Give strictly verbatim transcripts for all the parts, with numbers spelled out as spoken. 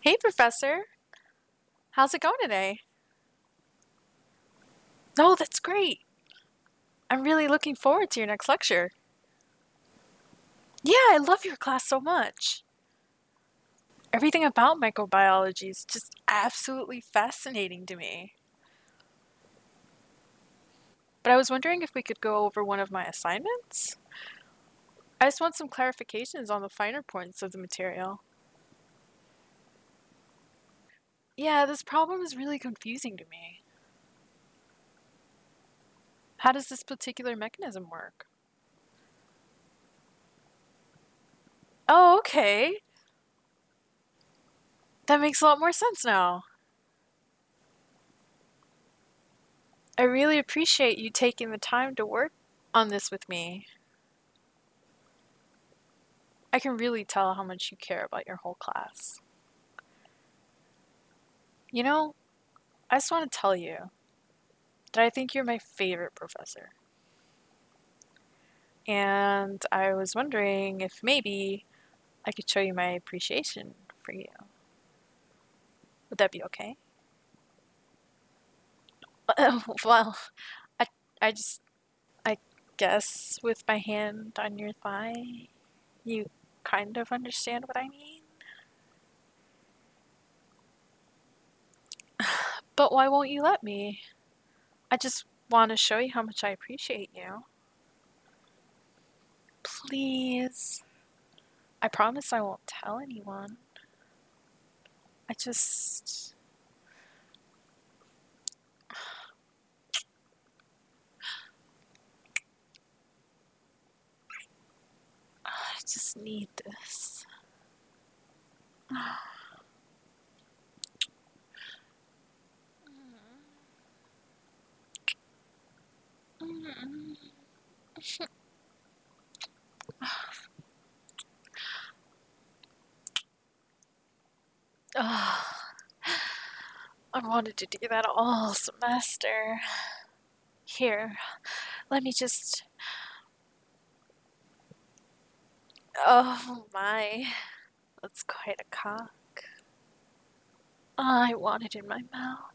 Hey, Professor. How's it going today? Oh, that's great. I'm really looking forward to your next lecture. Yeah, I love your class so much. Everything about microbiology is just absolutely fascinating to me. But I was wondering if we could go over one of my assignments? I just want some clarifications on the finer points of the material. Yeah, this problem is really confusing to me. How does this particular mechanism work? Oh, okay. That makes a lot more sense now. I really appreciate you taking the time to work on this with me. I can really tell how much you care about your whole class. You know, I just want to tell you that I think you're my favorite professor. And I was wondering if maybe I could show you my appreciation for you. Would that be okay? Well, I, I just, I guess with my hand on your thigh, you kind of understand what I mean? But why won't you let me? I just want to show you how much I appreciate you. Please. I promise I won't tell anyone. I just. I just need this. I wanted to do that all semester. Here, let me just. Oh my, that's quite a cock. I want it in my mouth.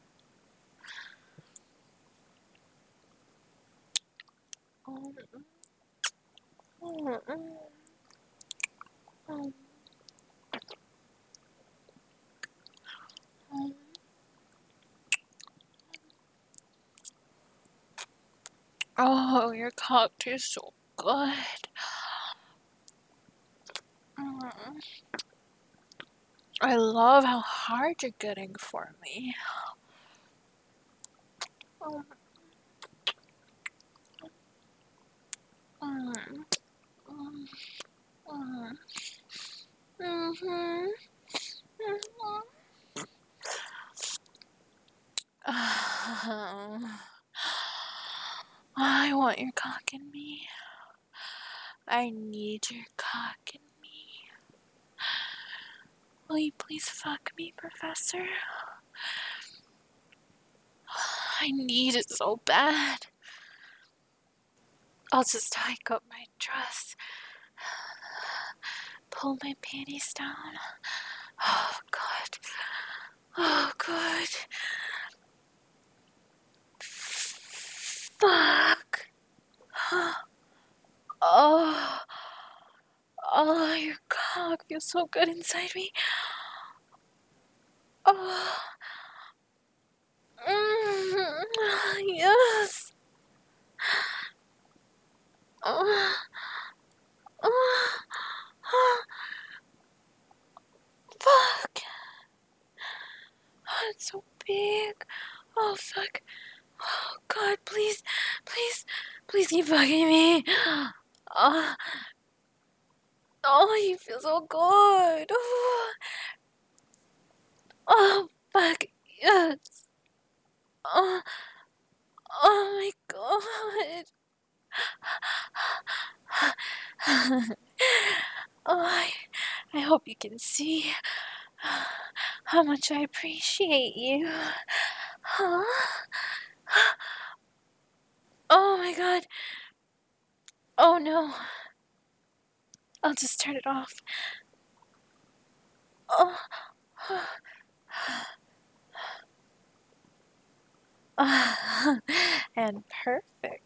Oh, your cock tastes so good. I love how hard you're getting for me. Mm-hmm. I want your cock in me. I need your cock in me. Will you please fuck me, Professor? I need it so bad. I'll just hike up my dress, pull my panties down. Oh, God. Oh, God. Fuck. Oh. Oh, your cock feels so good inside me. Oh. Mm, yes. Oh. Oh. Oh. Fuck. Oh, it's so big. Oh, fuck. Oh, God, please, please, please keep fucking me. Oh, oh, you feel so good. Oh, oh fuck, yes. Oh, oh my God. Oh, I, I hope you can see how much I appreciate you. Huh? Oh my God. Oh no. I'll just turn it off. Oh, And perfect.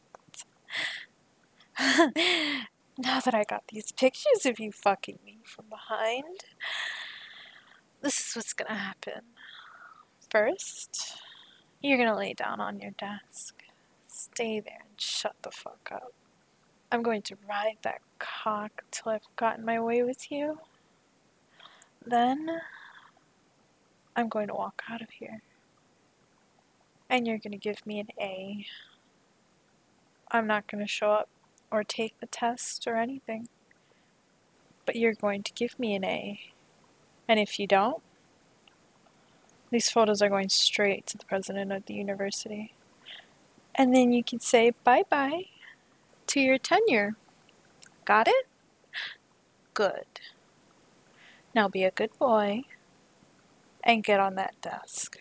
Now that I got these pictures of you fucking me from behind, this is what's gonna happen. First, you're gonna lay down on your desk. Stay there and shut the fuck up. I'm going to ride that cock till I've gotten my way with you. Then, I'm going to walk out of here. And you're gonna give me an A. I'm not gonna show up or take the test or anything. But you're going to give me an A. And if you don't, these photos are going straight to the president of the university. And then you can say bye-bye to your tenure. Got it? Good. Now be a good boy and get on that desk.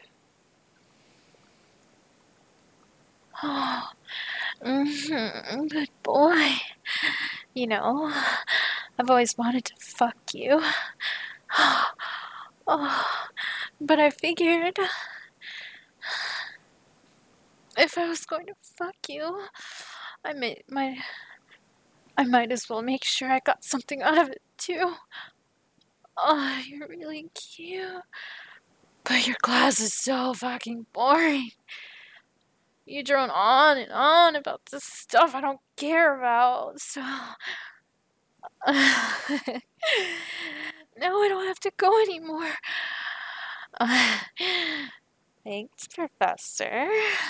Oh, mm-hmm, good boy. You know, I've always wanted to fuck you. Oh, but I figured if I was going to fuck you, I may, might, I might as well make sure I got something out of it too. Oh, you're really cute. But your class is so fucking boring. You drone on and on about this stuff I don't care about, so... now I don't have to go anymore. Uh, thanks, Professor.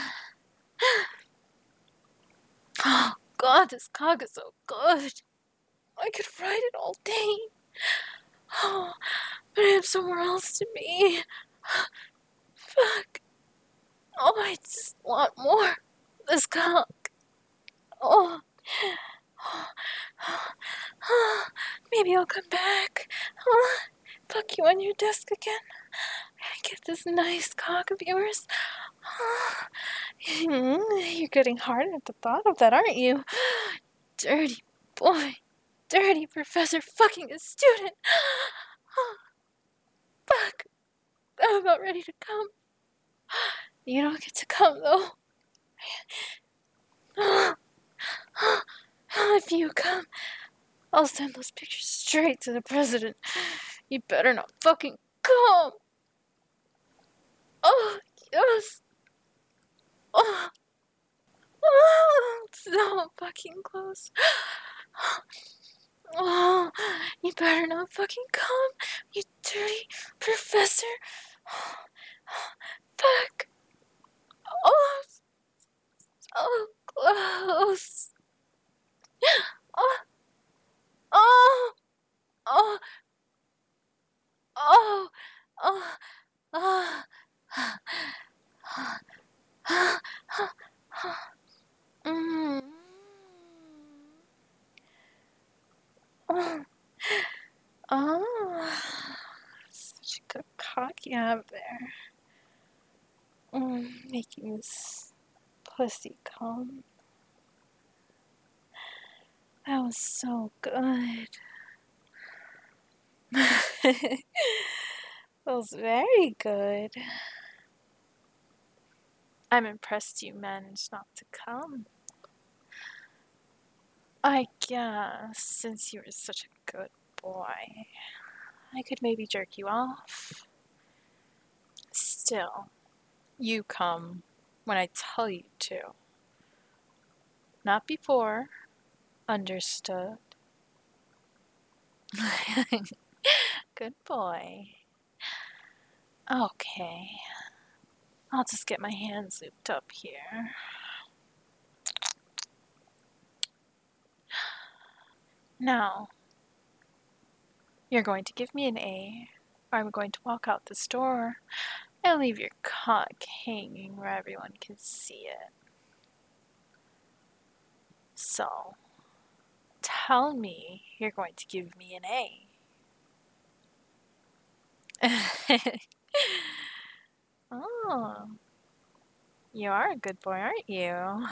Oh, God, this cock is so good. I could ride it all day. Oh, but I have somewhere else to be. Fuck. Oh, I just want more. This cock. Oh. Maybe I'll come back. Oh, fuck you on your desk again. Get this nice cock of yours. Oh. You're getting hard at the thought of that, aren't you? Dirty boy. Dirty professor fucking a student. Oh, fuck. I'm about ready to come. You don't get to come, though. If you come, I'll send those pictures straight to the president. You better not fucking come. Oh, yes. Oh, oh, so fucking close. Oh, you better not fucking come, you dirty professor. Fuck. Oh, so close. Oh, oh, oh, oh, oh, oh. Mm. Oh, oh, such a good cock you have there. Mm, making this pussy come. That was so good. That was very good. I'm impressed you managed not to come. I guess, since you were such a good boy, I could maybe jerk you off. Still, you come when I tell you to. Not before. Understood. Good boy. Okay. I'll just get my hands looped up here. Now, you're going to give me an A, or I'm going to walk out this door and leave your cock hanging where everyone can see it. So, tell me you're going to give me an A. Oh, you are a good boy, aren't you?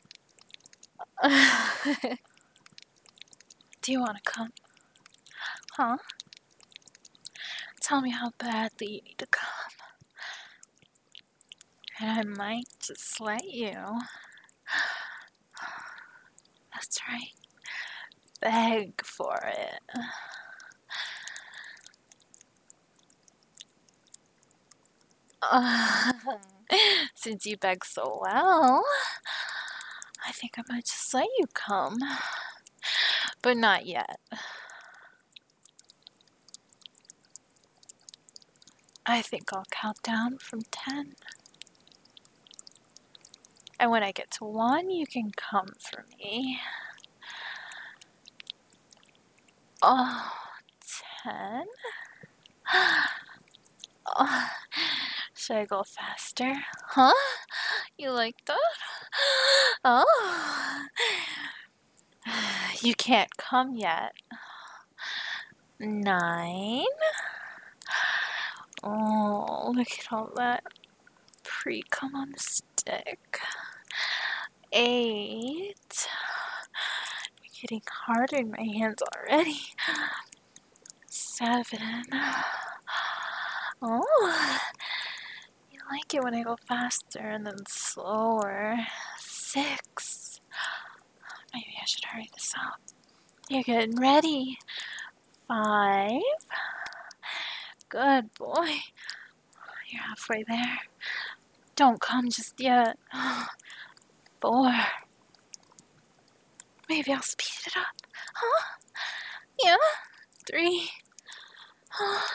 Do you want to come? Huh? Tell me how badly you need to come. And I might just let you. That's right. Beg for it. Uh, since you beg so well, I think I might just let you come. But not yet. I think I'll count down from ten. And when I get to one, you can come for me. Oh, ten. Oh, should I go faster? Huh? You like that? Oh. You can't come yet. Nine. Oh, look at all that pre-cum on the stick. Eight. You're getting harder in my hands already. Seven. Oh, you like it when I go faster and then slower. Six. Maybe I should hurry this up. You're getting ready. Five. Good boy. You're halfway there. Don't come just yet. Four. Maybe I'll speed it up. Huh? Yeah. Three. Oh,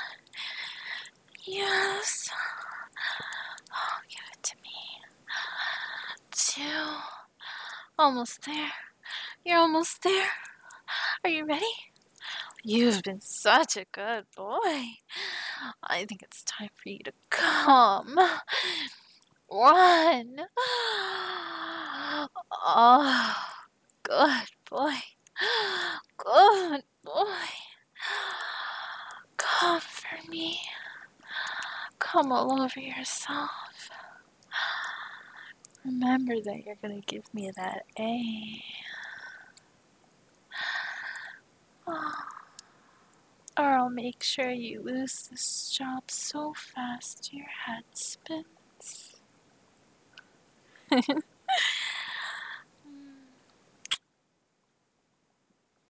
yes. Oh, give it to me. Two. Almost there. You're almost there. Are you ready? You've been such a good boy. I think it's time for you to come. One. Oh, good boy. Good boy. Come for me. Come all over yourself. Remember that you're gonna give me that A. Oh. Or I'll make sure you lose this job so fast your head spins.